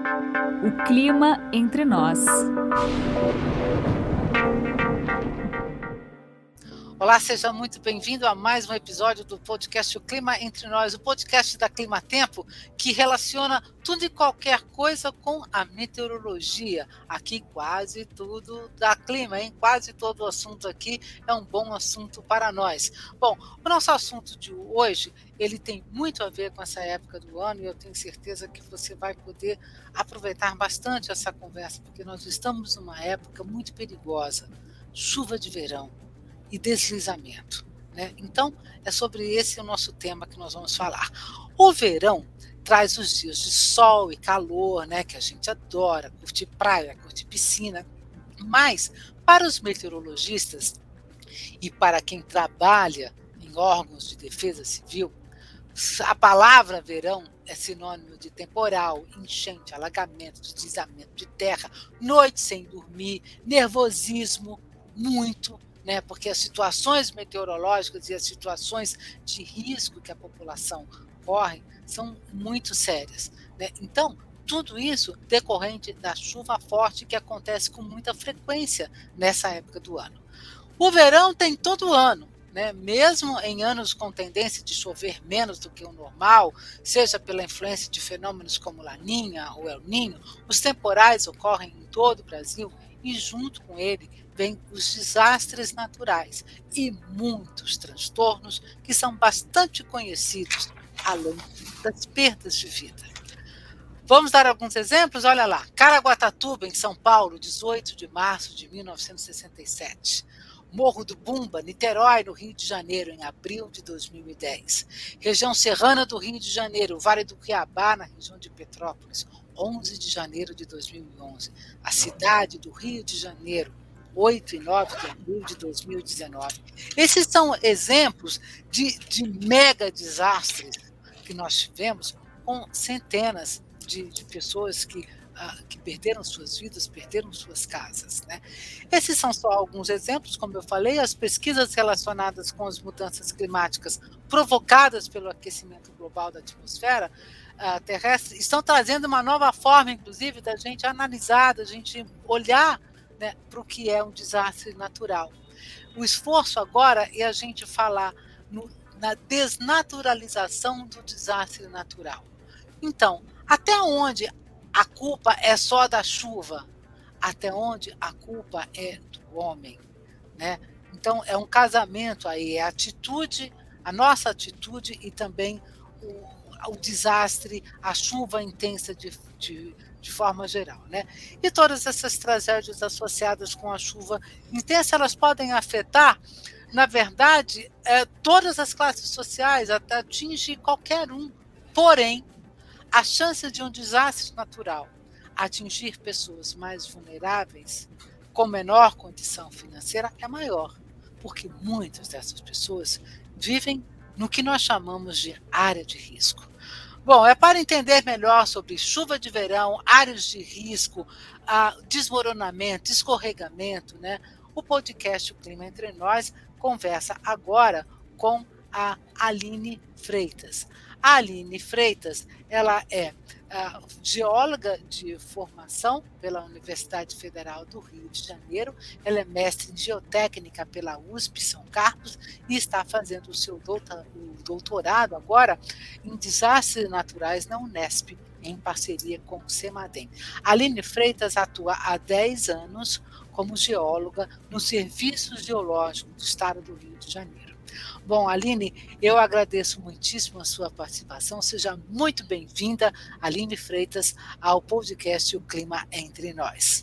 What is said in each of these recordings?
O clima entre nós. Olá, seja muito bem-vindo a mais um episódio do podcast O Clima Entre Nós, o podcast da Climatempo, que relaciona tudo e qualquer coisa com a meteorologia. Aqui quase tudo dá clima, hein? Quase todo o assunto aqui é um bom assunto para nós. Bom, o nosso assunto de hoje, ele tem muito a ver com essa época do ano e eu tenho certeza que você vai poder aproveitar bastante essa conversa, porque nós estamos numa época muito perigosa, chuva de verão e deslizamento, né? Então, é sobre esse o nosso tema que nós vamos falar. O verão traz os dias de sol e calor, né, que a gente adora, curtir praia, curtir piscina, mas para os meteorologistas e para quem trabalha em órgãos de defesa civil, a palavra verão é sinônimo de temporal, enchente, alagamento, deslizamento de terra, noite sem dormir, nervosismo, muito, né? Porque as situações meteorológicas e as situações de risco que a população corre são muito sérias, né? Então, tudo isso decorrente da chuva forte que acontece com muita frequência nessa época do ano. O verão tem todo ano, né? Mesmo em anos com tendência de chover menos do que o normal, seja pela influência de fenômenos como Laninha ou El Niño, os temporais ocorrem em todo o Brasil e junto com ele vêm os desastres naturais e muitos transtornos que são bastante conhecidos, além das perdas de vida. Vamos dar alguns exemplos? Olha lá, Caraguatatuba, em São Paulo, 18 de março de 1967. Morro do Bumba, Niterói, no Rio de Janeiro, em abril de 2010. Região serrana do Rio de Janeiro, Vale do Cuiabá, na região de Petrópolis, 11 de janeiro de 2011. A cidade do Rio de Janeiro, 8 e 9 de abril de 2019. Esses são exemplos de mega desastres que nós tivemos com centenas de pessoas que perderam suas vidas, perderam suas casas, né? Esses são só alguns exemplos, como eu falei, as pesquisas relacionadas com as mudanças climáticas provocadas pelo aquecimento global da atmosfera terrestre estão trazendo uma nova forma, inclusive, da gente analisar, da gente olhar, né, para o que é um desastre natural. O esforço agora é a gente falar na desnaturalização do desastre natural. Então, até onde a culpa é só da chuva? Até onde a culpa é do homem, né? Então, é um casamento aí, é a atitude, a nossa atitude e também o desastre, a chuva intensa de forma geral, né? E todas essas tragédias associadas com a chuva intensa, elas podem afetar, na verdade, todas as classes sociais, até atingir qualquer um. Porém, a chance de um desastre natural atingir pessoas mais vulneráveis, com menor condição financeira, é maior, porque muitas dessas pessoas vivem no que nós chamamos de área de risco. Bom, é para entender melhor sobre chuva de verão, áreas de risco, desmoronamento, escorregamento, né? O podcast O Clima Entre Nós conversa agora com a Aline Freitas. A Aline Freitas, ela é geóloga de formação pela Universidade Federal do Rio de Janeiro, ela é mestre em geotécnica pela USP São Carlos e está fazendo o seu doutorado agora em desastres naturais na Unesp, em parceria com o CEMADEM. A Aline Freitas atua há 10 anos como geóloga no Serviço Geológico do Estado do Rio de Janeiro. Bom, Aline, eu agradeço muitíssimo a sua participação. Seja muito bem-vinda, Aline Freitas, ao podcast O Clima Entre Nós.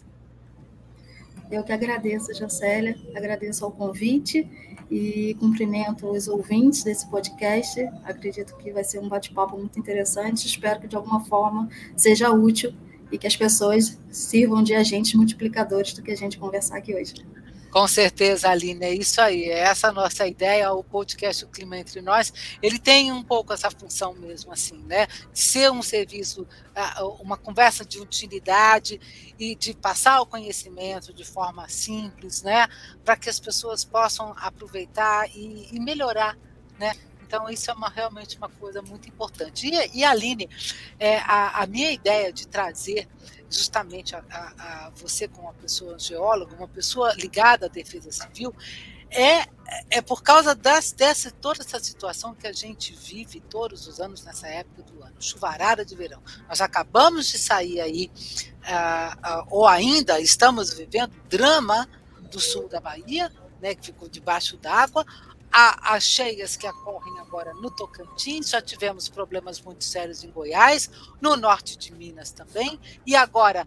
Eu que agradeço, Jocélia, agradeço ao convite e cumprimento os ouvintes desse podcast. Acredito que vai ser um bate-papo muito interessante. Espero que, de alguma forma, seja útil e que as pessoas sirvam de agentes multiplicadores do que a gente conversar aqui hoje. Com certeza, Aline, é isso aí, é essa a nossa ideia, o podcast O Clima Entre Nós, ele tem um pouco essa função mesmo, assim, né, de ser um serviço, uma conversa de utilidade e de passar o conhecimento de forma simples, né, para que as pessoas possam aproveitar e melhorar, né, Então, isso é realmente uma coisa muito importante. E Aline, a minha ideia de trazer justamente a você como uma pessoa geóloga, uma pessoa ligada à defesa civil, é por causa toda essa situação que a gente vive todos os anos nessa época do ano, chuvarada de verão. Nós acabamos de sair aí, ou ainda estamos vivendo drama do sul da Bahia, né, que ficou debaixo d'água, as cheias que ocorrem agora no Tocantins, já tivemos problemas muito sérios em Goiás, no norte de Minas também, e agora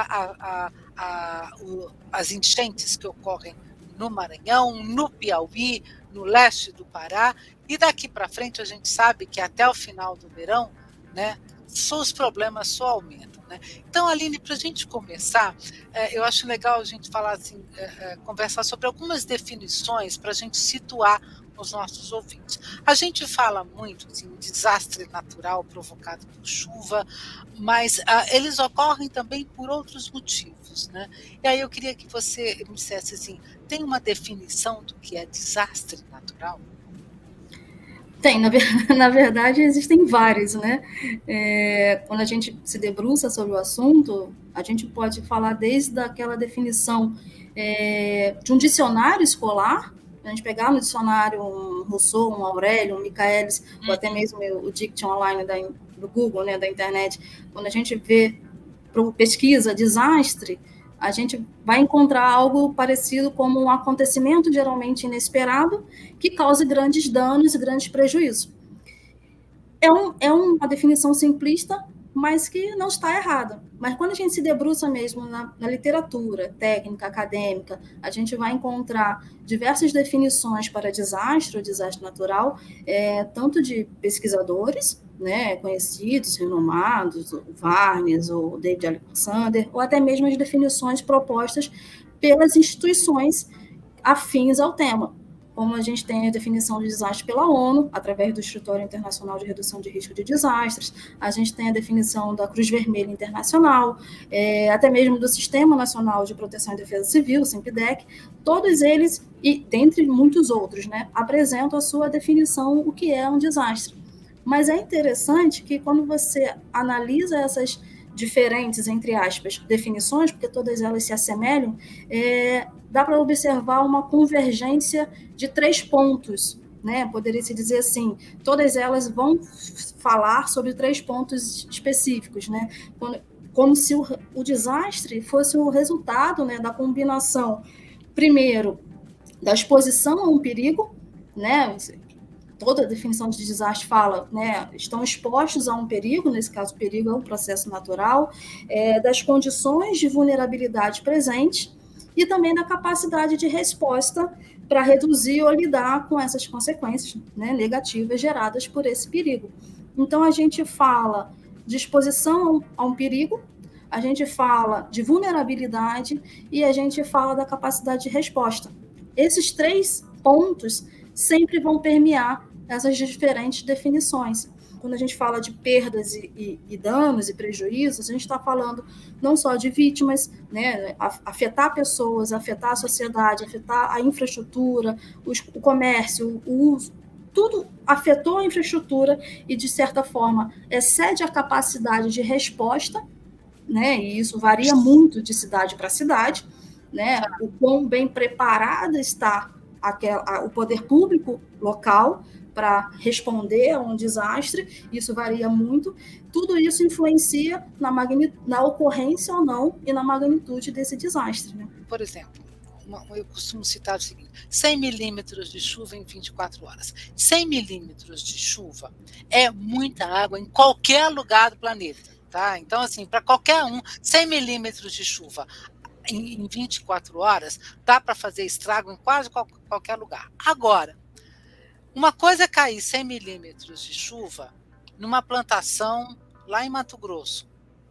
as enchentes que ocorrem no Maranhão, no Piauí, no leste do Pará, e daqui para frente a gente sabe que até o final do verão, né, os problemas só aumentam. Né? Então, Aline, para a gente começar, eu acho legal a gente falar assim, conversar sobre algumas definições para a gente situar os nossos ouvintes. A gente fala muito assim, desastre natural provocado por chuva, mas eles ocorrem também por outros motivos. Né? E aí eu queria que você me dissesse assim, tem uma definição do que é desastre natural? Tem, na verdade existem vários, né? Quando a gente se debruça sobre o assunto, a gente pode falar desde aquela definição de um dicionário escolar, a gente pegar no dicionário um Rousseau, um Aurélio, um Michaelis, ou até mesmo o Diction Online do Google, né, da internet, quando a gente vê pesquisa desastre, a gente vai encontrar algo parecido como um acontecimento geralmente inesperado que cause grandes danos e grandes prejuízos. É uma definição simplista, mas que não está errada. Mas quando a gente se debruça mesmo na literatura técnica, acadêmica, a gente vai encontrar diversas definições para desastre ou desastre natural, tanto de pesquisadores, né, conhecidos, renomados, o Varnes, o David Alexander, ou até mesmo as definições propostas pelas instituições afins ao tema. Como a gente tem a definição de desastre pela ONU, através do Escritório Internacional de Redução de Risco de Desastres, a gente tem a definição da Cruz Vermelha Internacional, até mesmo do Sistema Nacional de Proteção e Defesa Civil, o SINPDEC, todos eles, e dentre muitos outros, né, apresentam a sua definição, o que é um desastre. Mas é interessante que quando você analisa essas diferentes, entre aspas, definições, porque todas elas se assemelham, dá para observar uma convergência de 3 pontos, né? Poderia-se dizer assim, todas elas vão falar sobre 3 pontos específicos, né? Como se o desastre fosse o resultado, né, da combinação, primeiro, da exposição a um perigo, né? Toda a definição de desastre fala, né, estão expostos a um perigo, nesse caso o perigo é um processo natural, das condições de vulnerabilidade presentes e também da capacidade de resposta para reduzir ou lidar com essas consequências, né, negativas geradas por esse perigo. Então, a gente fala de exposição a um perigo, a gente fala de vulnerabilidade e a gente fala da capacidade de resposta. Esses 3 pontos sempre vão permear essas diferentes definições. Quando a gente fala de perdas e danos e prejuízos, a gente está falando não só de vítimas, né, afetar pessoas, afetar a sociedade, afetar a infraestrutura, o comércio, o uso, tudo afetou a infraestrutura e, de certa forma, excede a capacidade de resposta, né, e isso varia muito de cidade para cidade, né, o quão bem preparada está o poder público local para responder a um desastre, isso varia muito. Tudo isso influencia na ocorrência ou não e na magnitude desse desastre. Né? Por exemplo, eu costumo citar o seguinte, 100 milímetros de chuva em 24 horas. 100 milímetros de chuva é muita água em qualquer lugar do planeta. Tá? Então, assim, para qualquer 100 milímetros de chuva em 24 horas, dá para fazer estrago em quase qualquer lugar. Agora, uma coisa é cair 100 milímetros de chuva numa plantação lá em Mato Grosso.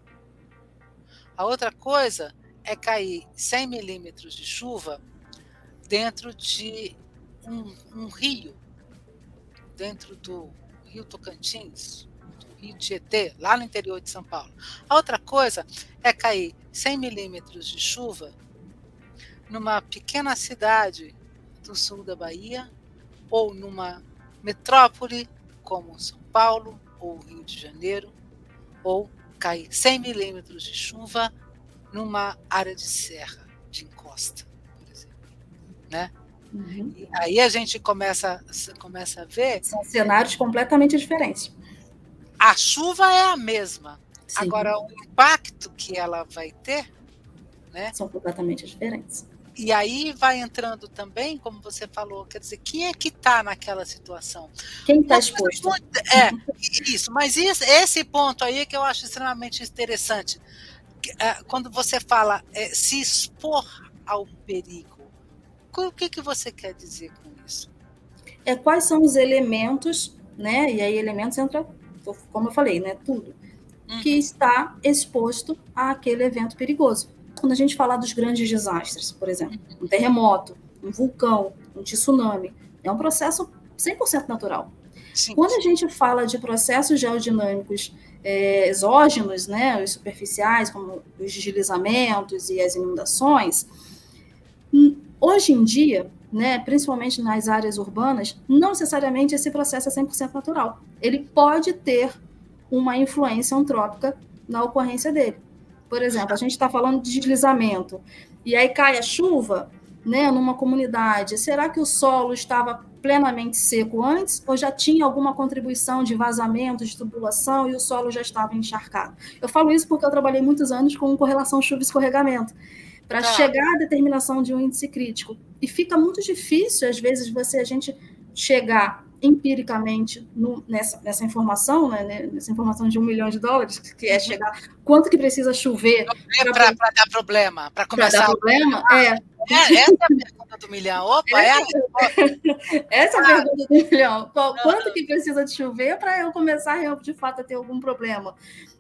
A outra coisa é cair 100 milímetros de chuva dentro de um rio, dentro do Rio Tocantins, do Rio Tietê, lá no interior de São Paulo. A outra coisa é cair 100 milímetros de chuva numa pequena cidade do sul da Bahia, ou numa metrópole, como São Paulo ou Rio de Janeiro, ou cair 100 milímetros de chuva numa área de serra, de encosta, por exemplo, né? Uhum. E aí a gente começa a ver... São cenários completamente diferentes. A chuva é a mesma. Sim. Agora, o impacto que ela vai ter, né? São completamente diferentes. E aí vai entrando também, como você falou, quer dizer, quem é que está naquela situação? Quem está exposto? Isso, mas esse ponto aí que eu acho extremamente interessante. Quando você fala se expor ao perigo, o que você quer dizer com isso? Quais são os elementos, né? E aí elementos entra, como eu falei, né? Tudo que está exposto àquele evento perigoso. Quando a gente fala dos grandes desastres, por exemplo, um terremoto, um vulcão, um tsunami, é um processo 100% natural. Sim. Quando a gente fala de processos geodinâmicos exógenos, né, os superficiais, como os deslizamentos e as inundações, hoje em dia, né, principalmente nas áreas urbanas, não necessariamente esse processo é 100% natural. Ele pode ter uma influência antrópica na ocorrência dele. Por exemplo, a gente está falando de deslizamento, e aí cai a chuva, né, numa comunidade. Será que o solo estava plenamente seco antes, ou já tinha alguma contribuição de vazamento, de tubulação, e o solo já estava encharcado? Eu falo isso porque eu trabalhei muitos anos com correlação chuva-escorregamento, para chegar à determinação de um índice crítico. E fica muito difícil, às vezes, a gente chegar empiricamente nessa informação, né, nessa informação de $1 milhão, que é chegar quanto que precisa chover para dar problema, para começar. Para dar problema, essa é a pergunta do milhão. Opa, essa é a pergunta do milhão. Quanto que precisa de chover para eu começar, de fato, a ter algum problema?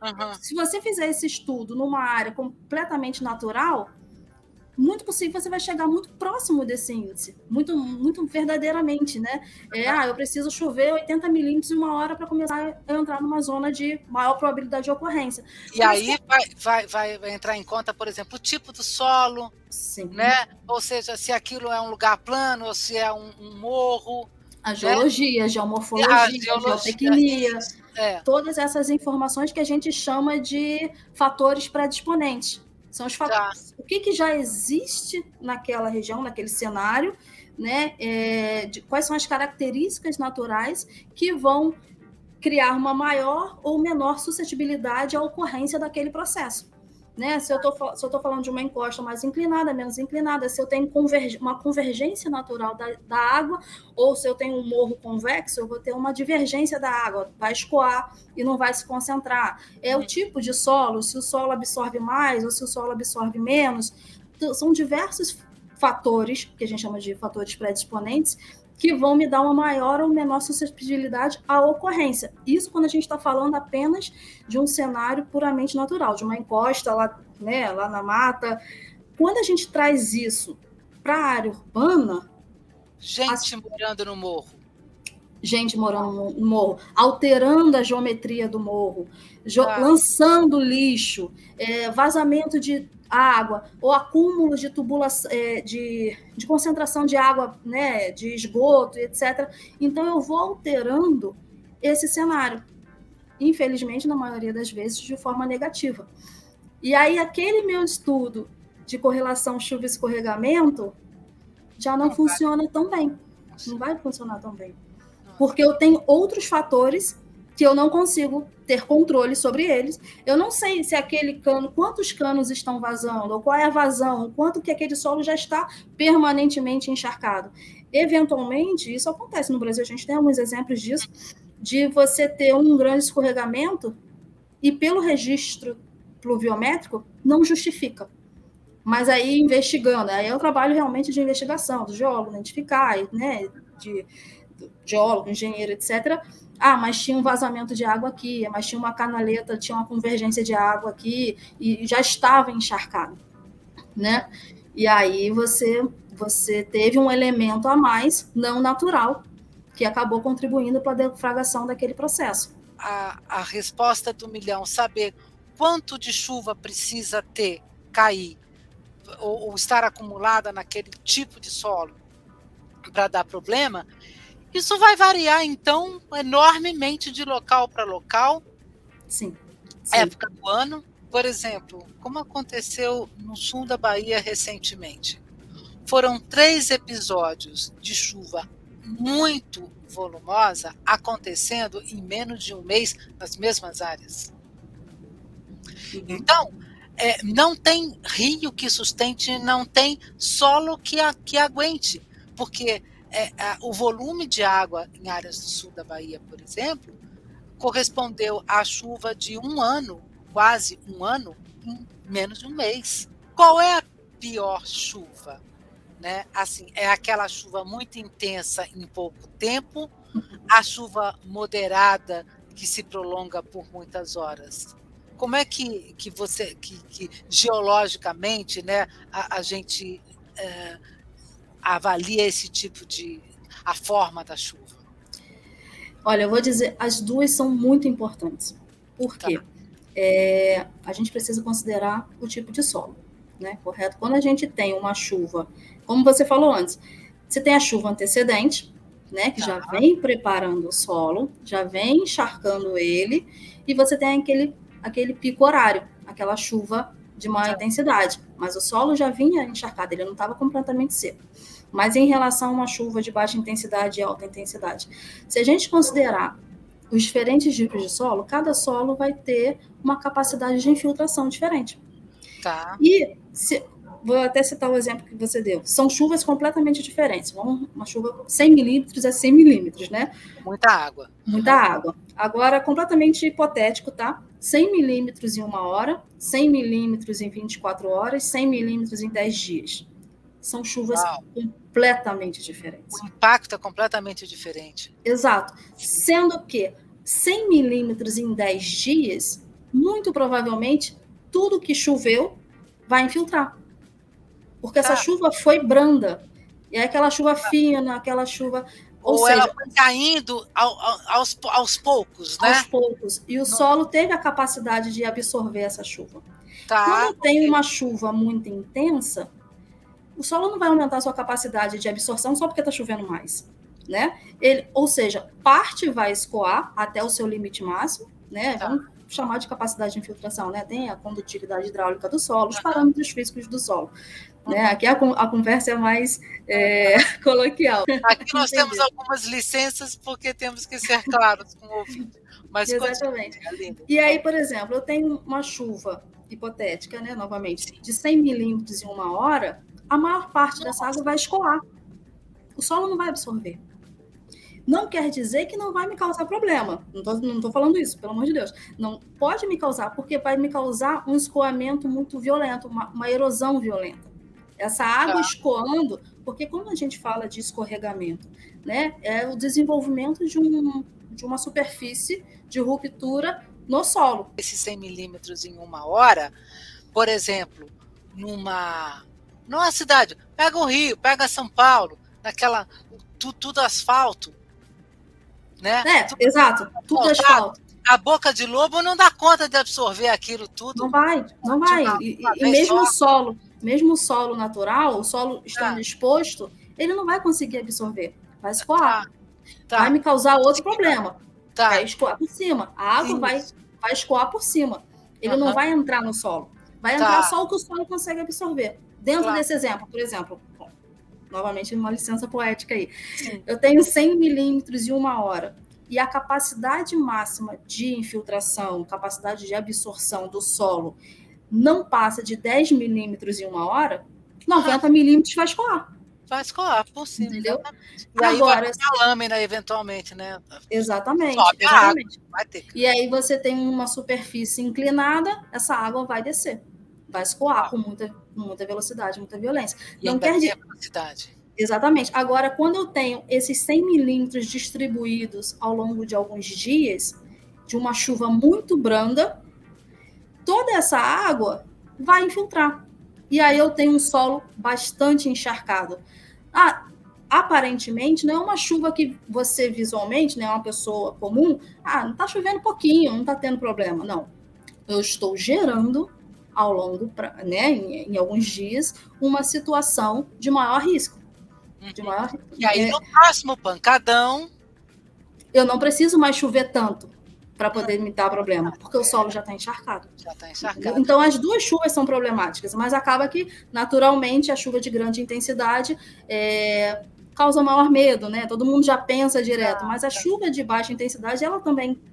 Se você fizer esse estudo numa área completamente natural, muito possível você vai chegar muito próximo desse índice, muito, muito verdadeiramente, né? Eu preciso chover 80 milímetros em uma hora para começar a entrar numa zona de maior probabilidade de ocorrência. E aí vai entrar em conta, por exemplo, o tipo do solo, sim, né? Ou seja, se aquilo é um lugar plano ou se é um morro. A geologia, a geomorfologia, a geotecnia, todas essas informações que a gente chama de fatores predisponentes. São os fatores. O que já existe naquela região, naquele cenário, né? Quais são as características naturais que vão criar uma maior ou menor suscetibilidade à ocorrência daquele processo. Né? Se eu estou falando de uma encosta mais inclinada, menos inclinada, se eu tenho uma convergência natural da água, ou se eu tenho um morro convexo, eu vou ter uma divergência da água, vai escoar e não vai se concentrar. É o tipo de solo, se o solo absorve mais ou se o solo absorve menos. São diversos fatores, que a gente chama de fatores predisponentes, que vão me dar uma maior ou menor suscetibilidade à ocorrência. Isso quando a gente está falando apenas de um cenário puramente natural, de uma encosta lá, né, lá na mata. Quando a gente traz isso para a área urbana... Gente morando no morro. Gente morando no morro, alterando a geometria do morro, lançando lixo, vazamento de água, ou acúmulo de tubulação, de concentração de água, né, de esgoto, etc. Então, eu vou alterando esse cenário, infelizmente, na maioria das vezes, de forma negativa. E aí, aquele meu estudo de correlação chuva-escorregamento já não funciona tão bem. Não vai funcionar tão bem. Porque eu tenho outros fatores que eu não consigo ter controle sobre eles. Eu não sei se aquele cano, quantos canos estão vazando, ou qual é a vazão, quanto que aquele solo já está permanentemente encharcado. Eventualmente, isso acontece no Brasil, a gente tem alguns exemplos disso, de você ter um grande escorregamento e pelo registro pluviométrico não justifica. Mas aí, investigando, aí é o trabalho realmente de investigação, do geólogo, identificar, né, de geólogo, engenheiro, etc., mas tinha um vazamento de água aqui, mas tinha uma canaleta, tinha uma convergência de água aqui, e já estava encharcado, né? E aí você teve um elemento a mais, não natural, que acabou contribuindo para a defragação daquele processo. A resposta do milhão, saber quanto de chuva precisa cair, ou estar acumulada naquele tipo de solo para dar problema, Isso vai variar, então, enormemente de local para local? Sim. Época do ano? Por exemplo, como aconteceu no sul da Bahia recentemente? Foram 3 episódios de chuva muito volumosa acontecendo em menos de um mês nas mesmas áreas. Então, não tem rio que sustente, não tem solo que aguente, porque o volume de água em áreas do sul da Bahia, por exemplo, correspondeu à chuva de um ano, quase um ano, em menos de um mês. Qual é a pior chuva? Né? Assim, é aquela chuva muito intensa em pouco tempo, a chuva moderada que se prolonga por muitas horas. Como é que você, que geologicamente, né, a gente avalia esse tipo a forma da chuva? Olha, eu vou dizer, as duas são muito importantes. Por quê? A gente precisa considerar o tipo de solo, né? Correto? Quando a gente tem uma chuva, como você falou antes, você tem a chuva antecedente, né? Que já vem preparando o solo, já vem encharcando ele, e você tem aquele pico horário, aquela chuva de maior intensidade. Mas o solo já vinha encharcado, ele não estava completamente seco. Mas em relação a uma chuva de baixa intensidade e alta intensidade, se a gente considerar os diferentes tipos de solo, cada solo vai ter uma capacidade de infiltração diferente. Tá. E vou até citar o exemplo que você deu. São chuvas completamente diferentes. Uma chuva 100 milímetros é 100 milímetros, né? Muita água. Muita água. Agora, completamente hipotético, tá? 100 milímetros em 1 hora, 100 milímetros em 24 horas, 100 milímetros em 10 dias. São chuvas completamente diferentes. O impacto é completamente diferente. Exato. Sendo que 100 milímetros em 10 dias, muito provavelmente, tudo que choveu vai infiltrar. Porque essa chuva foi branda. E é aquela chuva fina, aquela chuva... Ou seja, ela foi caindo aos poucos, né? Aos poucos. E o solo teve a capacidade de absorver essa chuva. Tá. Quando tem uma chuva muito intensa, o solo não vai aumentar a sua capacidade de absorção só porque está chovendo mais, né? Ou seja, parte vai escoar até o seu limite máximo, né? Tá. Vamos chamar de capacidade de infiltração, né? Tem a condutividade hidráulica do solo, os parâmetros físicos do solo. Né? Aqui a conversa é mais coloquial. Aqui nós temos algumas licenças porque temos que ser claros com o ouvinte. Mas exatamente. E aí, por exemplo, eu tenho uma chuva hipotética, né, novamente, de 100 milímetros em 1 hora, a maior parte dessa água vai escoar. O solo não vai absorver. Não quer dizer que não vai me causar problema. Não estou falando isso, pelo amor de Deus. Não pode me causar, porque vai me causar um escoamento muito violento, uma erosão violenta. Essa água escoando, porque quando a gente fala de escorregamento, né, é o desenvolvimento de uma superfície de ruptura no solo. Esses 100 milímetros em 1 hora, por exemplo, numa cidade, pega o Rio, pega São Paulo, naquela tudo asfalto, né? Exato, tudo asfalto. A boca de lobo não dá conta de absorver aquilo tudo. Não vai. E mesmo o solo natural, o solo estando exposto, ele não vai conseguir absorver, vai escoar. Vai me causar outro problema. Vai escoar por cima. A água vai escoar por cima. Ele não vai entrar no solo. Vai entrar só o que o solo consegue absorver. Dentro desse exemplo, por exemplo, novamente uma licença poética aí. Sim. Eu tenho 100 milímetros em 1 hora. E a capacidade máxima de infiltração, capacidade de absorção do solo não passa de 10 milímetros em 1 hora, 90 milímetros vai escoar. Vai escoar por cima. Entendeu? E aí agora, vai a lâmina, eventualmente, né? Exatamente. Sobe a água, vai ter. E aí você tem uma superfície inclinada, essa água vai descer. Vai escoar com muita velocidade, muita violência. E não quer dizer velocidade. Exatamente. Agora, quando eu tenho esses 100 milímetros distribuídos ao longo de alguns dias, de uma chuva muito branda, toda essa água vai infiltrar. E aí eu tenho um solo bastante encharcado. Aparentemente, não é uma chuva que você visualmente, né, uma pessoa comum, não está chovendo pouquinho, não está tendo problema. Não. Eu estou gerando, ao longo, né, em alguns dias, uma situação de maior risco. de maior... E aí, no próximo pancadão... Eu não preciso mais chover tanto para poder me dar problema, porque o solo já está encharcado. Já está encharcado. Então, as duas chuvas são problemáticas, mas acaba que, naturalmente, a chuva de grande intensidade causa maior medo, né? Todo mundo já pensa direto, mas a chuva de baixa intensidade, ela também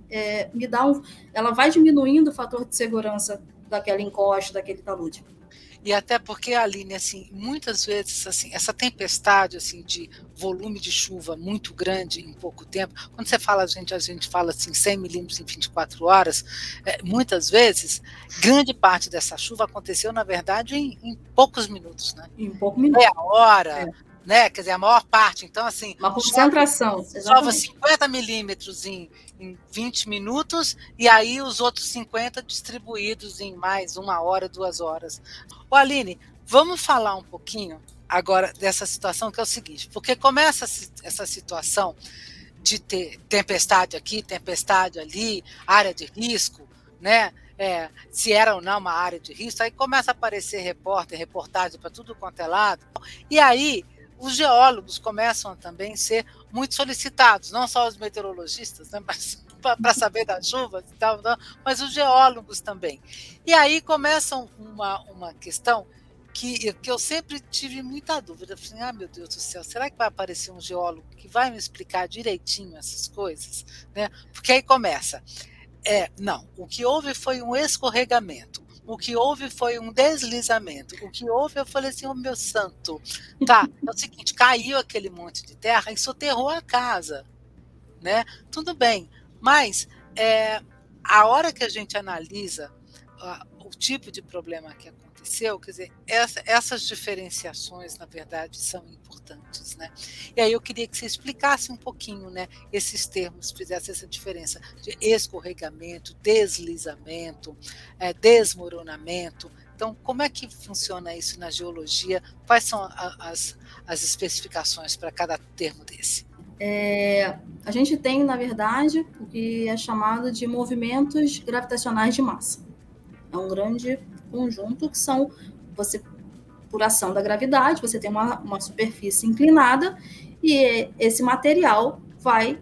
ela vai diminuindo o fator de segurança daquela encosta, daquele talude. E até porque, Aline, assim, muitas vezes assim, essa tempestade assim, de volume de chuva muito grande em pouco tempo, quando você fala, a gente fala assim, 100 milímetros em 24 horas, muitas vezes, grande parte dessa chuva aconteceu, na verdade, em poucos minutos. Né? Em pouco minuto. Meia hora, né? Quer dizer, a maior parte. Então, assim... Uma concentração. Chove 50 milímetros em 20 minutos e aí os outros 50 distribuídos em mais 1 hora, 2 horas. Ô, Aline, vamos falar um pouquinho agora dessa situação, que é o seguinte, porque começa essa situação de ter tempestade aqui, tempestade ali, área de risco, né? Se era ou não uma área de risco, aí começa a aparecer reportagem para tudo quanto é lado, e aí os geólogos começam a também ser muito solicitados, não só os meteorologistas, né, para saber das chuvas e tal, mas os geólogos também. E aí começa uma questão que eu sempre tive muita dúvida. Eu falei, meu Deus do céu, será que vai aparecer um geólogo que vai me explicar direitinho essas coisas? Né? Porque aí começa. Não, o que houve foi um escorregamento. O que houve foi um deslizamento. O que houve, eu falei assim, meu santo. Tá, é o seguinte, caiu aquele monte de terra e soterrou a casa. Né? Tudo bem, mas a hora que a gente analisa o tipo de problema que aconteceu, quer dizer, essas diferenciações, na verdade, são importantes. Né? E aí eu queria que você explicasse um pouquinho, né, esses termos, fizesse essa diferença de escorregamento, deslizamento, desmoronamento. Então, como é que funciona isso na geologia? Quais são as especificações para cada termo desse? A gente tem, na verdade, o que é chamado de movimentos gravitacionais de massa. É um grande conjunto que são, por ação da gravidade, você tem uma superfície inclinada e esse material vai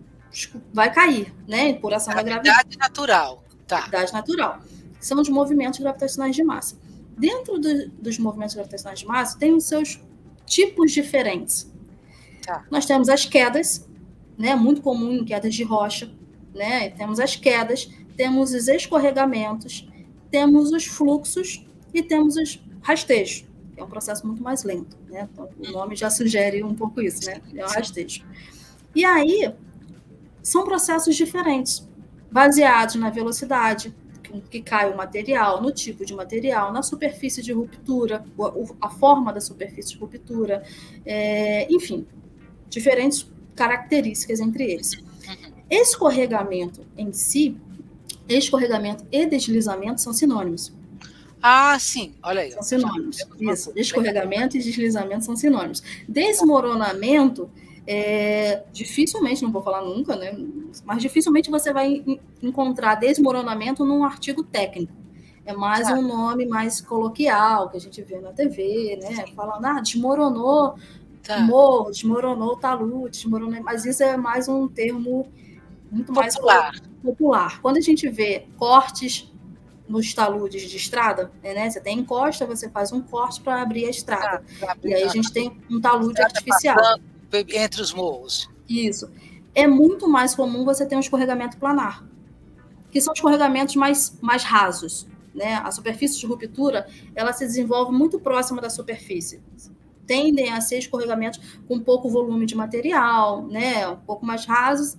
cair, né? Por ação da gravidade natural. Tá. Gravidade natural. São os movimentos gravitacionais de massa. Dentro dos movimentos gravitacionais de massa, tem os seus tipos diferentes. Tá. Nós temos as quedas, né? Muito comum em quedas de rocha, né? Temos as quedas, temos os escorregamentos, temos os fluxos e temos os rastejos, que é um processo muito mais lento, né? Então, o nome já sugere um pouco isso, né? É um rastejo. E aí, são processos diferentes, baseados na velocidade que cai o material, no tipo de material, na superfície de ruptura, a forma da superfície de ruptura, enfim, diferentes características entre eles. Escorregamento em si, escorregamento e deslizamento são sinônimos. Ah, sim, olha aí. São sinônimos. Isso, escorregamento e deslizamento são sinônimos. Desmoronamento, dificilmente, não vou falar nunca, né? Mas dificilmente você vai encontrar desmoronamento num artigo técnico. É mais um nome mais coloquial que a gente vê na TV, né? Falando, desmoronou morro, desmoronou talude, desmoronou, mas isso é mais um termo muito mais popular. Quando a gente vê cortes nos taludes de estrada, né? Você tem encosta, você faz um corte para abrir a estrada. E aí a gente tem um talude artificial. Entre os morros. Isso. É muito mais comum você ter um escorregamento planar, que são escorregamentos mais rasos. Né? A superfície de ruptura, ela se desenvolve muito próxima da superfície. Tendem a ser escorregamentos com pouco volume de material, né? Um pouco mais rasos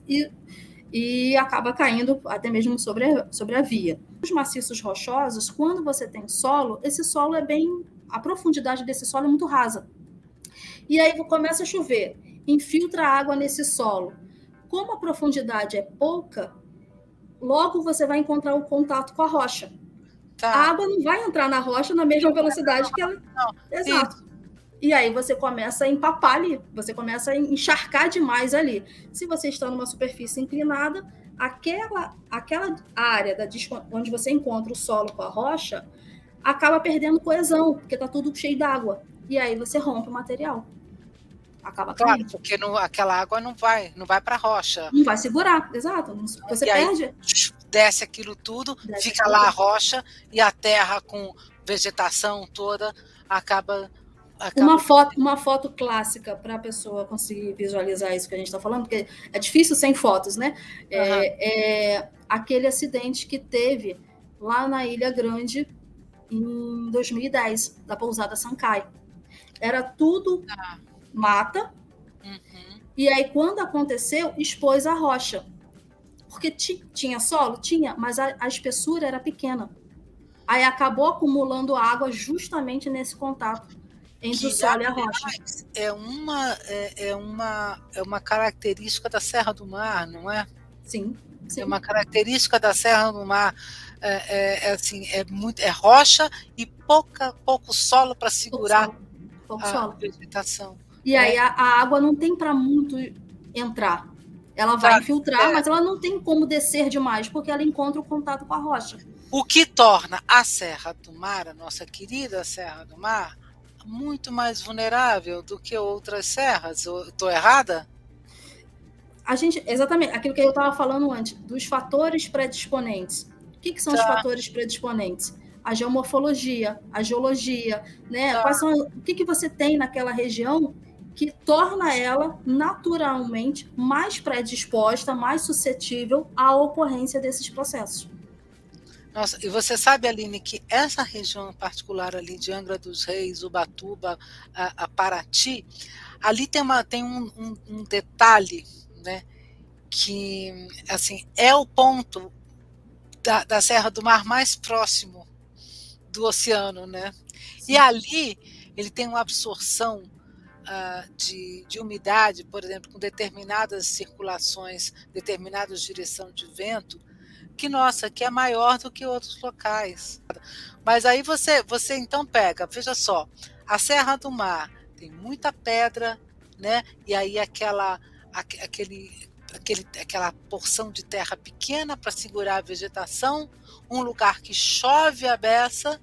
e acaba caindo até mesmo sobre a via. Os maciços rochosos, quando você tem solo, esse solo a profundidade desse solo é muito rasa. E aí começa a chover, infiltra água nesse solo. Como a profundidade é pouca, logo você vai encontrar o contato com a rocha. Tá. A água não vai entrar na rocha na mesma velocidade que ela... Não. Exato. E aí você começa a empapar ali, você começa a encharcar demais ali. Se você está numa superfície inclinada, aquela área onde você encontra o solo com a rocha acaba perdendo coesão, porque está tudo cheio d'água. E aí você rompe o material. acaba Claro, caindo. porque aquela água não vai para a rocha. Não vai segurar, exato. Você E aí, perde. desce aquilo tudo, fica lá a rocha e a terra com vegetação toda acaba. Uma foto clássica para a pessoa conseguir visualizar isso que a gente está falando, porque é difícil sem fotos, né? É aquele acidente que teve lá na Ilha Grande em 2010, da pousada Sankay. Era tudo mata, e aí quando aconteceu, expôs a rocha. Porque tinha solo? Tinha, mas a espessura era pequena. Aí acabou acumulando água justamente nesse contato entre o solo e a rocha. É uma característica da Serra do Mar, não é? Sim. É uma característica da Serra do Mar. É rocha e pouco solo para segurar a vegetação. E aí a água não tem para muito entrar. Ela vai infiltrar, mas ela não tem como descer demais, porque ela encontra o contato com a rocha. O que torna a Serra do Mar, a nossa querida Serra do Mar, muito mais vulnerável do que outras serras. Estou errada? Exatamente, aquilo que eu estava falando antes, dos fatores predisponentes. O que são os fatores predisponentes? A geomorfologia, a geologia, né? O que você tem naquela região que torna ela naturalmente mais predisposta, mais suscetível à ocorrência desses processos. Nossa, e você sabe, Aline, que essa região em particular ali de Angra dos Reis, Ubatuba, a Paraty, ali tem um detalhe, né, que assim, é o ponto da Serra do Mar mais próximo do oceano, né? Sim. E ali ele tem uma absorção de umidade, por exemplo, com determinadas circulações, determinadas direção de vento, que é maior do que outros locais. Mas aí você então veja só, a Serra do Mar tem muita pedra, né? E aí aquela porção de terra pequena para segurar a vegetação, um lugar que chove a beça,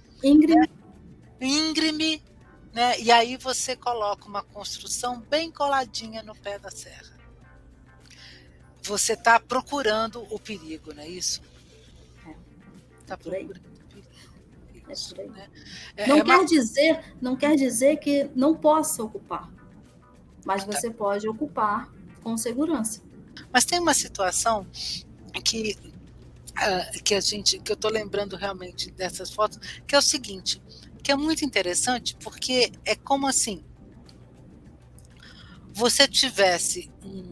íngreme, né? E aí você coloca uma construção bem coladinha no pé da serra. Você está procurando o perigo, não é isso? Está procurando o perigo. Isso, né? Não quer dizer que não possa ocupar, mas você pode ocupar com segurança. Mas tem uma situação que eu estou lembrando realmente dessas fotos, que é o seguinte, que é muito interessante, porque é como assim, você tivesse um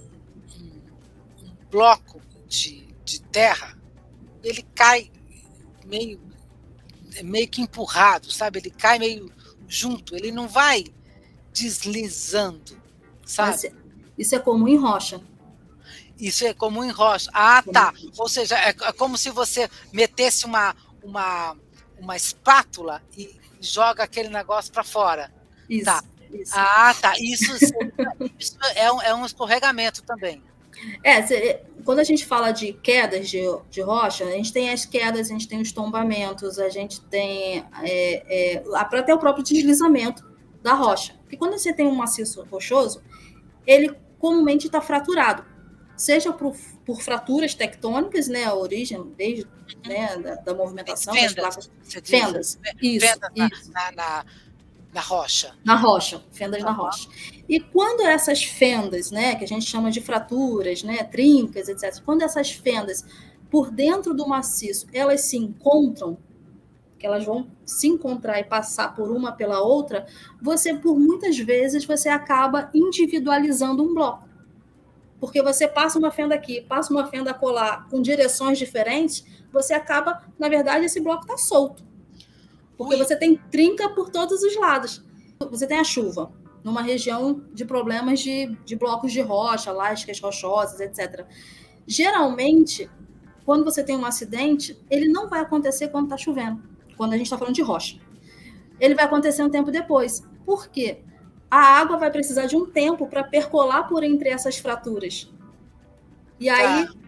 bloco de terra, ele cai meio que empurrado, sabe? Ele cai meio junto, ele não vai deslizando, sabe? Isso é comum em rocha. Isso é comum em rocha. Ah, tá. Ou seja, é como se você metesse uma espátula e joga aquele negócio para fora. Isso. Tá. Isso. Ah, tá. Isso é um escorregamento também. Quando a gente fala de quedas de rocha, a gente tem as quedas, a gente tem os tombamentos, a gente tem até o próprio deslizamento da rocha. Porque quando você tem um maciço rochoso, ele comumente está fraturado, seja por fraturas tectônicas, né, a origem desde da movimentação das placas. Fendas. Isso. Na rocha. Na rocha, fendas na rocha. E quando essas fendas, né, que a gente chama de fraturas, né, trincas, etc., quando essas fendas, por dentro do maciço, elas se encontram, que elas vão se encontrar e passar por uma pela outra, por muitas vezes, você acaba individualizando um bloco. Porque você passa uma fenda aqui, passa uma fenda acolá, com direções diferentes, você acaba, na verdade, esse bloco está solto. Porque você tem trinca por todos os lados. Você tem a chuva, numa região de problemas de blocos de rocha, lascas rochosas, etc. Geralmente, quando você tem um acidente, ele não vai acontecer quando está chovendo, quando a gente está falando de rocha. Ele vai acontecer um tempo depois. Por quê? A água vai precisar de um tempo para percolar por entre essas fraturas. E aí,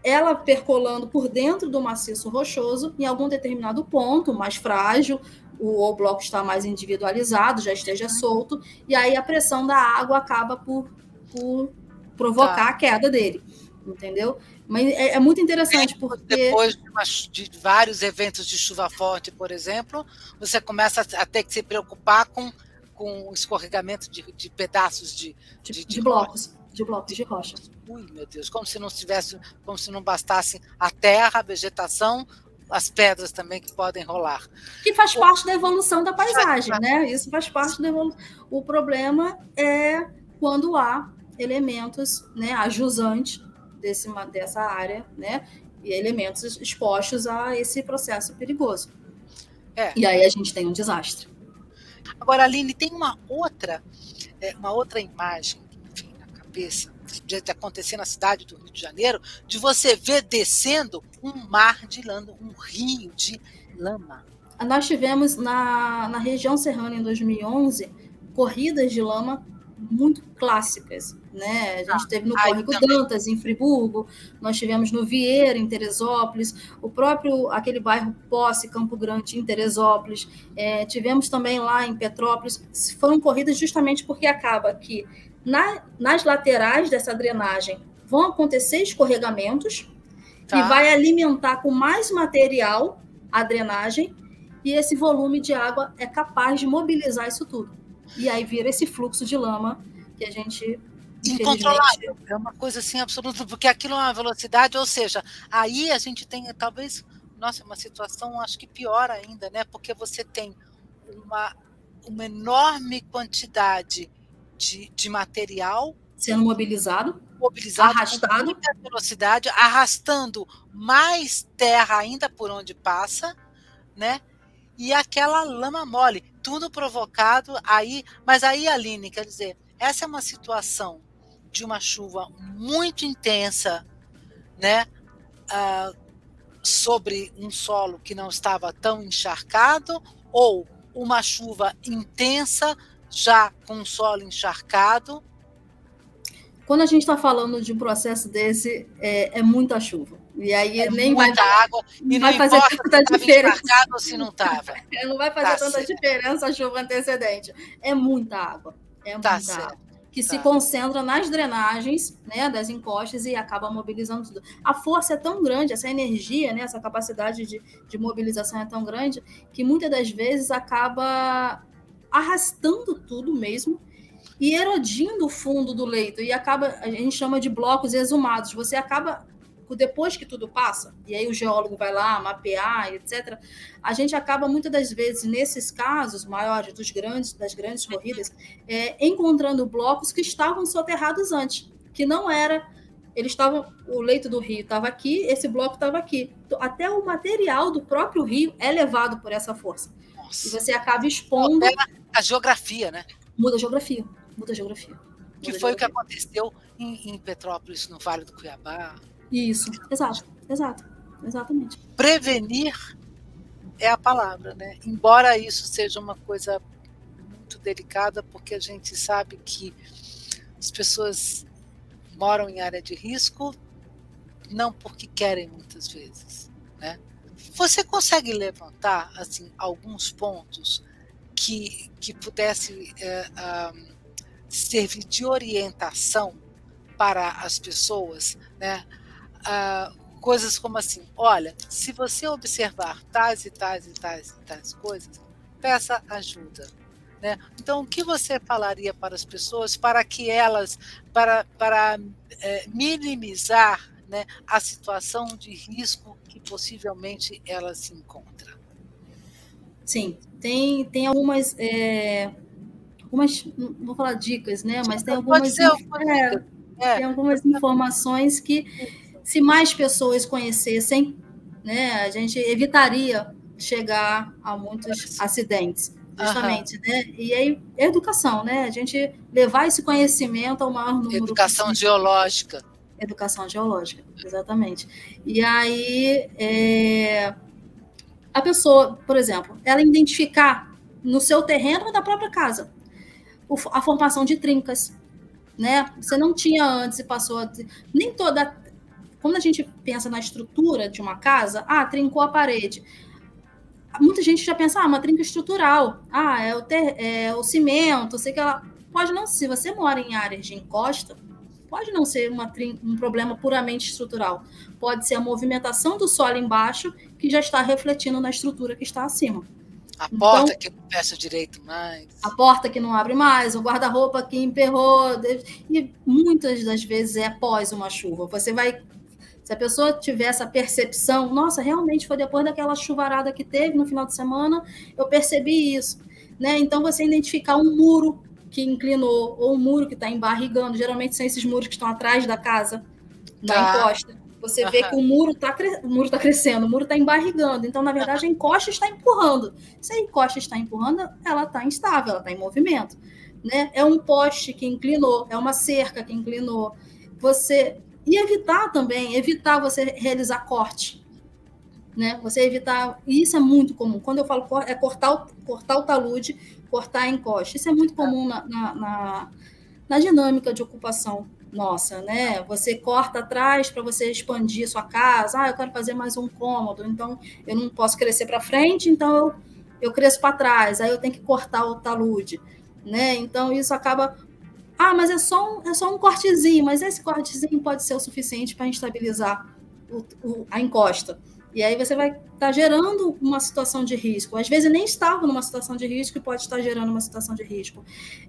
ela percolando por dentro do maciço rochoso, em algum determinado ponto, mais frágil, o bloco está mais individualizado, já esteja solto, e aí a pressão da água acaba por provocar a queda dele, entendeu? Mas é muito interessante, porque... Depois de vários eventos de chuva forte, por exemplo, você começa a ter que se preocupar com o escorregamento de pedaços de blocos de rocha. Ui, meu Deus, como se não bastasse a terra, a vegetação, as pedras também que podem rolar. Que faz parte da evolução da paisagem, né? Isso faz parte da evolução. O problema é quando há elementos, né, ajusantes dessa área, né, e elementos expostos a esse processo perigoso. E aí a gente tem um desastre. Agora, Aline, tem uma outra imagem, enfim, na cabeça, de acontecer na cidade do Rio de Janeiro, de você ver descendo um mar de lama, um rio de lama. Nós tivemos na região serrana em 2011 corridas de lama muito clássicas, né? A gente teve no Córrego Dantas, em Friburgo, nós tivemos no Vieira, em Teresópolis, aquele bairro Posse, Campo Grande, em Teresópolis, tivemos também lá em Petrópolis. Foram corridas justamente porque acaba que nas laterais dessa drenagem vão acontecer escorregamentos e vai alimentar com mais material a drenagem, e esse volume de água é capaz de mobilizar isso tudo. E aí vira esse fluxo de lama que a gente... Incontrolável. É uma coisa assim absoluta, porque aquilo é uma velocidade, ou seja, aí a gente tem talvez, uma situação acho que pior ainda, né? Porque você tem uma enorme quantidade de material sendo mobilizado, arrastado com muita velocidade, arrastando mais terra ainda por onde passa, né? E aquela lama mole, tudo provocado aí. Mas aí, Aline, quer dizer, essa é uma situação de uma chuva muito intensa, né, sobre um solo que não estava tão encharcado, ou uma chuva intensa já com o solo encharcado? Quando a gente está falando de um processo desse, é muita chuva. E aí nem muita água, e vai fazer tanta diferença. Ou se não estava. Não vai fazer tanta diferença a chuva antecedente. É muita água. Muita água. Que se concentra nas drenagens, né, das encostas e acaba mobilizando tudo. A força é tão grande, essa energia, né, essa capacidade de mobilização é tão grande, que muitas das vezes acaba arrastando tudo mesmo e erodindo o fundo do leito. E acaba, a gente chama de blocos exumados. Você acaba, depois que tudo passa, e aí o geólogo vai lá mapear, etc., a gente acaba muitas das vezes, nesses casos maiores, das grandes corridas, encontrando blocos que estavam soterrados antes, que não era, o leito do rio estava aqui, esse bloco estava aqui. Até o material do próprio rio é levado por essa força. Nossa. E você acaba expondo... A geografia, né? Muda a geografia. Que foi o que aconteceu em Petrópolis, no Vale do Cuiabá. Isso, exatamente. Prevenir é a palavra, né? Embora isso seja uma coisa muito delicada, porque a gente sabe que as pessoas moram em área de risco, não porque querem muitas vezes, né? Você consegue levantar assim alguns pontos que pudesse servir de orientação para as pessoas, né? Coisas como assim, olha, se você observar tais e tais coisas, peça ajuda, né? Então, o que você falaria para as pessoas para que elas, para minimizar, né, a situação de risco que possivelmente ela se encontra? Sim, tem algumas, não vou falar dicas, né? Mas tem algumas, tem algumas informações que, se mais pessoas conhecessem, né, a gente evitaria chegar a muitos acidentes, justamente, né? E aí, educação, né? A gente levar esse conhecimento ao maior número Educação possível. geológica. Educação geológica, exatamente. E aí, a pessoa, por exemplo, ela identificar no seu terreno ou na própria casa a formação de trincas, né? Você não tinha antes e passou a... Nem toda... quando a gente pensa na estrutura de uma casa, trincou a parede. Muita gente já pensa, uma trinca estrutural. É o cimento, sei que ela... Pode não, se você mora em áreas de encosta, pode não ser um problema puramente estrutural. Pode ser a movimentação do solo embaixo que já está refletindo na estrutura que está acima. A porta que não fecha direito mais. A porta que não abre mais, o guarda-roupa que emperrou. E muitas das vezes é após uma chuva. Se a pessoa tiver essa percepção, nossa, realmente foi depois daquela chuvarada que teve no final de semana, eu percebi isso. Né? Então, você identificar um muro que inclinou, ou um muro que está embarrigando, geralmente são esses muros que estão atrás da casa, na encosta. Você vê que o muro está crescendo, o muro está embarrigando. Então, na verdade, a encosta está empurrando. Se a encosta está empurrando, ela está instável, ela está em movimento. Né? É um poste que inclinou, é uma cerca que inclinou. E evitar você realizar corte. Né? Você evitar, e isso é muito comum. Quando eu falo é cortar o talude, cortar a encosta. Isso é muito comum na dinâmica de ocupação nossa, né? Você corta atrás para você expandir a sua casa. Eu quero fazer mais um cômodo, então eu não posso crescer para frente, então eu cresço para trás, aí eu tenho que cortar o talude, né? Então isso acaba... mas é só um cortezinho, mas esse cortezinho pode ser o suficiente para instabilizar a encosta. E aí você vai estar gerando uma situação de risco. Às vezes nem estava numa situação de risco e pode estar gerando uma situação de risco.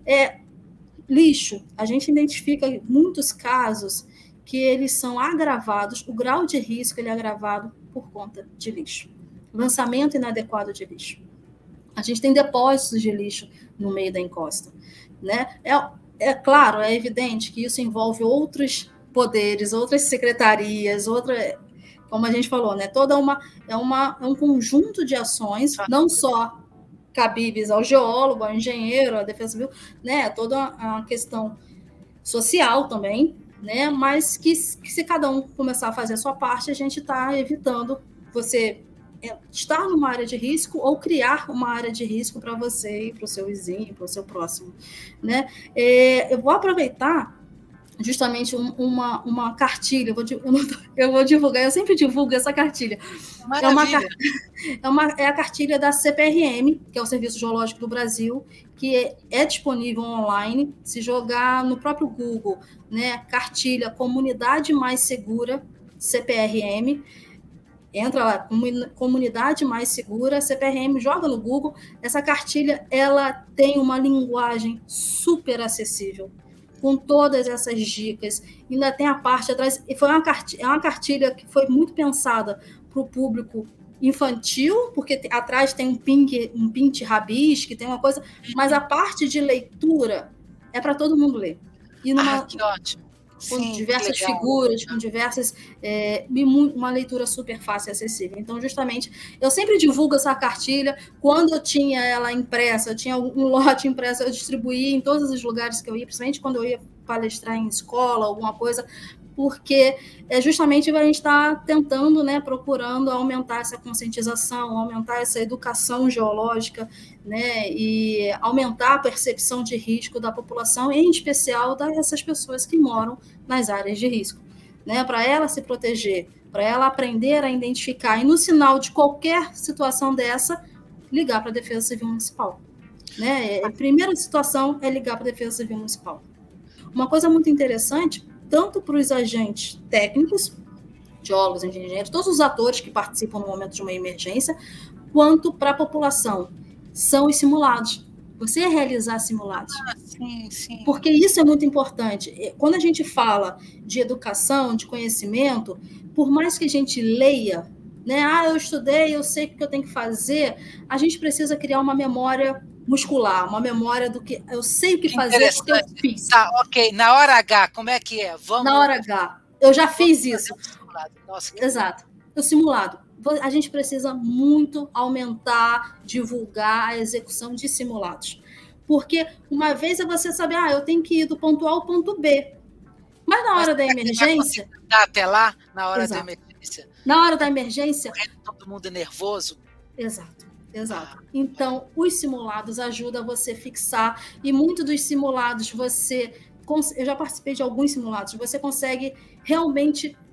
Lixo, a gente identifica muitos casos que eles são agravados, o grau de risco ele é agravado por conta de lixo. Lançamento inadequado de lixo. A gente tem depósitos de lixo no meio da encosta. Né? É claro, é evidente que isso envolve outros poderes, outras secretarias, como a gente falou, né? É um conjunto de ações, não só cabíveis ao geólogo, ao engenheiro, à defesa civil, né? Toda uma questão social também, né? Mas que se cada um começar a fazer a sua parte, a gente está evitando você estar numa área de risco ou criar uma área de risco para você e para o seu vizinho, para o seu próximo, né? Eu vou aproveitar justamente uma cartilha, eu vou divulgar, eu sempre divulgo essa cartilha. Maravilha. É a cartilha da CPRM, que é o Serviço Geológico do Brasil, que é disponível online. Se jogar no próprio Google, né, cartilha Comunidade Mais Segura, CPRM, entra lá, Comunidade Mais Segura, CPRM, joga no Google. Essa cartilha ela tem uma linguagem super acessível, com todas essas dicas. Ainda tem a parte atrás, e é uma cartilha que foi muito pensada para o público infantil, porque atrás tem um pinte rabisque, tem uma coisa, mas a parte de leitura é para todo mundo ler. Que ótimo. Com diversas figuras, com diversas... uma leitura super fácil e acessível. Então, justamente, eu sempre divulgo essa cartilha. Quando eu tinha ela impressa, eu tinha um lote impresso, eu distribuía em todos os lugares que eu ia, principalmente quando eu ia palestrar em escola, alguma coisa, porque justamente a gente está tentando, né, procurando aumentar essa conscientização, aumentar essa educação geológica, né, e aumentar a percepção de risco da população, em especial dessas pessoas que moram nas áreas de risco, né, para ela se proteger, para ela aprender a identificar, e no sinal de qualquer situação dessa, ligar para a Defesa Civil Municipal. Né? A primeira situação é ligar para a Defesa Civil Municipal. Uma coisa muito interessante, tanto para os agentes técnicos, geólogos, engenheiros, todos os atores que participam no momento de uma emergência, quanto para a população, são os simulados. Você realizar simulados. Sim. Porque isso é muito importante. Quando a gente fala de educação, de conhecimento, por mais que a gente leia, né? Eu estudei, eu sei o que eu tenho que fazer, a gente precisa criar uma memória muscular, uma memória do que eu sei o que fazer porque eu fiz. Tá, ok. Na hora H, como é que é? Na hora H. Eu já fiz isso. Nossa, exato. O simulado. A gente precisa muito aumentar, divulgar a execução de simulados. Porque uma vez é você saber, eu tenho que ir do ponto A ao ponto B. Mas na hora da emergência... Até lá, na hora da emergência. Na hora da emergência... Todo mundo nervoso. Exato. Então, os simulados ajudam você a fixar, e muito dos simulados eu já participei de alguns simulados, você consegue realmente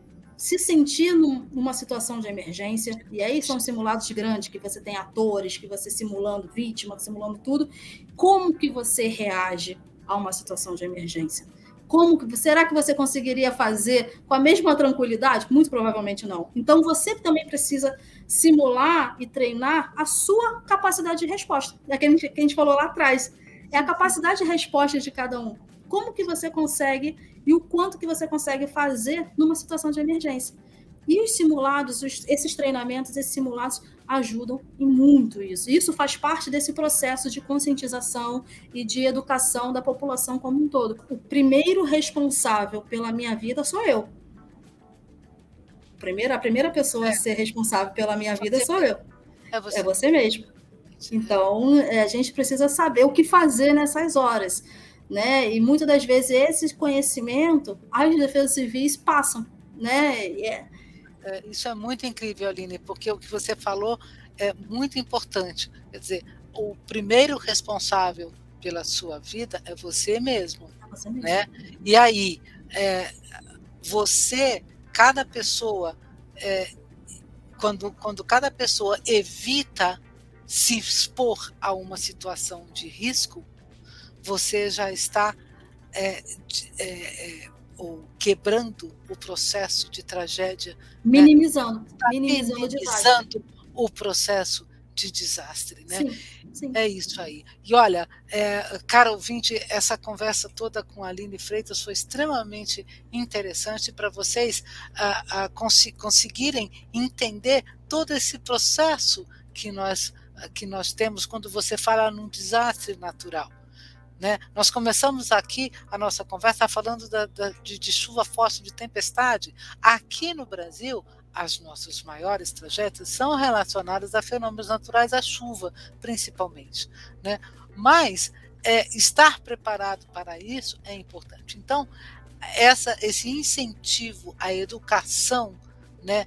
se sentir numa situação de emergência, e aí são simulados grandes, que você tem atores, que você simulando vítima, simulando tudo, como que você reage a uma situação de emergência? Será que você conseguiria fazer com a mesma tranquilidade? Muito provavelmente não. Então, você também precisa simular e treinar a sua capacidade de resposta. É aquilo que a gente falou lá atrás. É a capacidade de resposta de cada um. Como que você consegue e o quanto que você consegue fazer numa situação de emergência. E os simulados, esses treinamentos, esses simulados ajudam em muito isso. Isso faz parte desse processo de conscientização e de educação da população como um todo. O primeiro responsável pela minha vida sou eu. A primeira pessoa a ser responsável pela minha vida sou eu. É você mesmo. Então, a gente precisa saber o que fazer nessas horas, né? E muitas das vezes esse conhecimento as defesas civis passam, né? Isso é muito incrível, Aline, porque o que você falou é muito importante. Quer dizer, o primeiro responsável pela sua vida é você mesmo. Você mesmo. Né? E aí, cada pessoa, quando cada pessoa evita se expor a uma situação de risco, você já está quebrando o processo de tragédia, minimizando o processo de desastre, né? Sim. É isso aí. E olha, cara ouvinte, essa conversa toda com a Aline Freitas foi extremamente interessante para vocês conseguirem entender todo esse processo que nós temos quando você fala num desastre natural. Né? Nós começamos aqui a nossa conversa falando de chuva forte, de tempestade. Aqui no Brasil, as nossas maiores tragédias são relacionadas a fenômenos naturais, a chuva, principalmente. Né? Mas estar preparado para isso é importante. Então, esse incentivo à educação, né,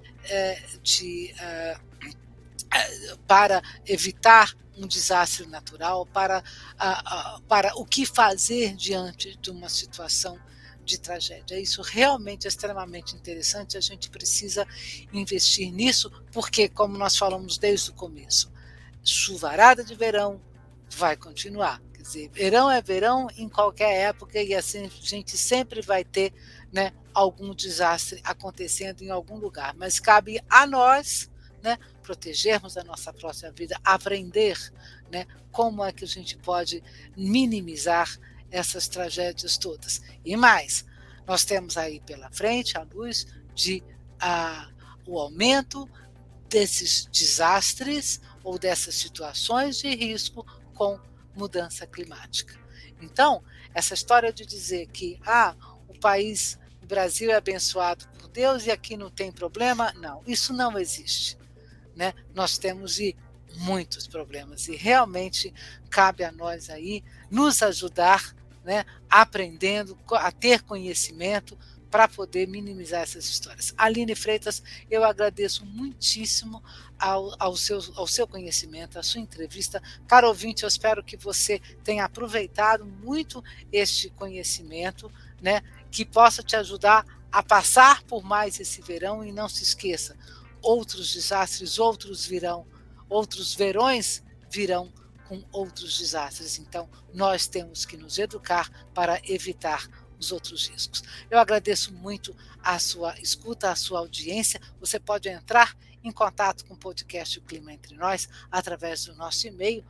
para evitar um desastre natural, para o que fazer diante de uma situação de tragédia. Isso realmente é extremamente interessante, a gente precisa investir nisso, porque, como nós falamos desde o começo, chuvarada de verão vai continuar. Quer dizer, verão é verão em qualquer época e assim a gente sempre vai ter, né, algum desastre acontecendo em algum lugar, mas cabe a nós, né, protegermos a nossa própria vida, aprender, né, como é que a gente pode minimizar essas tragédias todas. E mais, nós temos aí pela frente a luz de o aumento desses desastres ou dessas situações de risco com mudança climática. Então, essa história de dizer que o Brasil é abençoado por Deus e aqui não tem problema, não, isso não existe. Né? Nós temos muitos problemas e realmente cabe a nós aí nos ajudar, né, aprendendo a ter conhecimento para poder minimizar essas histórias. Aline Freitas, eu agradeço muitíssimo ao seu conhecimento, a sua entrevista. Caro ouvinte, eu espero que você tenha aproveitado muito este conhecimento, né, que possa te ajudar a passar por mais esse verão e não se esqueça, outros desastres, outros verões virão com outros desastres. Então, nós temos que nos educar para evitar os outros riscos. Eu agradeço muito a sua escuta, a sua audiência. Você pode entrar em contato com o podcast O Clima Entre Nós através do nosso e-mail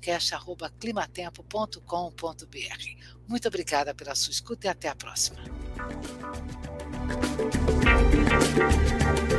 podcast@climatempo.com.br. Muito obrigada pela sua escuta e até a próxima.